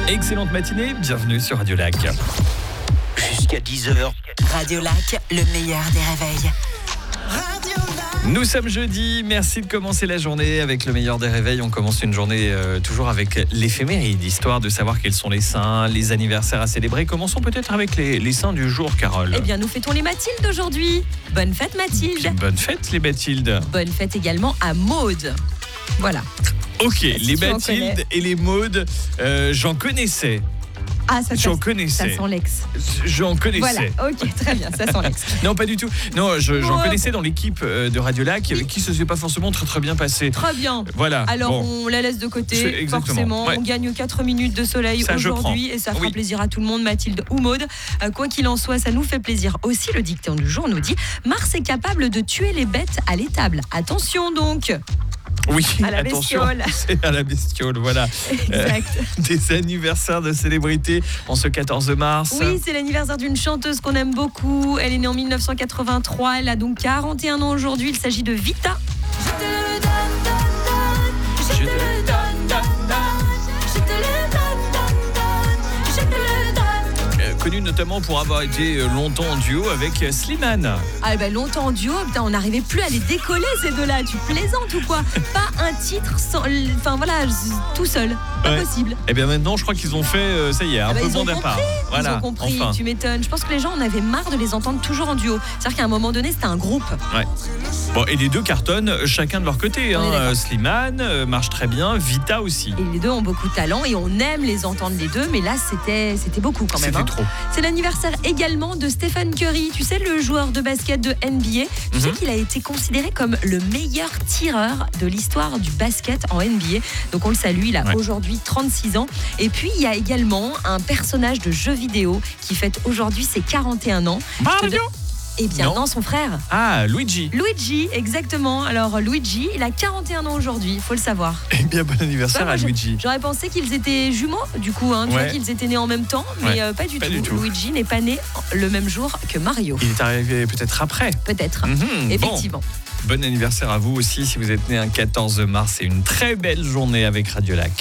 Excellente matinée, bienvenue sur Radio Lac. Jusqu'à 10h. Radio Lac, le meilleur des réveils. Nous sommes jeudi, merci de commencer la journée avec le meilleur des réveils. On commence une journée toujours avec l'éphéméride, histoire de savoir quels sont les saints, les anniversaires à célébrer. Commençons peut-être avec les saints du jour, Carole. Eh bien, nous fêtons les Mathildes aujourd'hui. Bonne fête, Mathilde. Bonne fête, les Mathildes. Bonne fête également à Maude. Voilà. Ok, Si les tu en Mathildes connais. et les Maudes, j'en connaissais. Ah, ça J'en ça connaissais. sent l'ex. J'en connaissais. Voilà, ok, très bien, ça sent l'ex. Non, pas du tout. Non, j'en Ouais. connaissais dans l'équipe de Radio Lac, avec qui ça s'est pas forcément très bien passé. Très bien. Voilà. Alors, bon. on la laisse de côté, Exactement, forcément. ouais. On gagne 4 minutes de soleil Ça, je aujourd'hui prends. et ça fera Oui. plaisir à tout le monde, Mathilde ou Maude. Quoi qu'il en soit, ça nous fait plaisir. Aussi, le dicton du jour nous dit « Mars est capable de tuer les bêtes à l'étable. Attention donc !» Oui, à la attention, bestiole. c'est à la bestiole, voilà. Exact. Des anniversaires de célébrités en ce 14 mars. Oui, c'est l'anniversaire d'une chanteuse qu'on aime beaucoup. Elle est née en 1983. Elle a donc 41 ans aujourd'hui. Il s'agit de Vita. Je te le donne. Connue notamment pour avoir été longtemps en duo avec Slimane. Ah ben longtemps en duo, putain, on n'arrivait plus à les décoller ces deux-là. Tu plaisantes ou quoi? Pas un titre sans... Enfin voilà, tout seul. Pas Ouais. possible. Et bien maintenant, je crois qu'ils ont fait, ça y est, un bah, peu ils bon ont départ. Voilà, Ils ont compris, enfin. tu m'étonnes. Je pense que les gens en avaient marre de les entendre toujours en duo. C'est-à-dire qu'à un moment donné, c'était un groupe. Ouais. Bon, et les deux cartonnent chacun de leur côté. On est d'accord. Slimane marche très bien, Vita aussi. Et les deux ont beaucoup de talent et on aime les entendre les deux. Mais là, c'était beaucoup quand même. C'était hein. trop. C'est l'anniversaire également de Stephen Curry, tu sais, le joueur de basket de NBA. Tu sais qu'il a été considéré comme le meilleur tireur de l'histoire du basket en NBA. Donc on le salue, il a Ouais. aujourd'hui 36 ans. Et puis il y a également un personnage de jeu vidéo qui fête aujourd'hui ses 41 ans. Mario. Eh bien Non. non, son frère. Ah, Luigi. Luigi, exactement. Alors Luigi, il a 41 ans aujourd'hui, il faut le savoir. Eh bien, bon anniversaire Moi, à Luigi. J'aurais pensé qu'ils étaient jumeaux, du coup, hein, tu vois Ouais. qu'ils étaient nés en même temps, mais Ouais, pas du pas tout. du tout. Luigi n'est pas né le même jour que Mario. Il est arrivé peut-être après. Peut-être, Mhm, effectivement. Bon anniversaire à vous aussi si vous êtes né un 14 mars. C'est une très belle journée avec Radio Lac.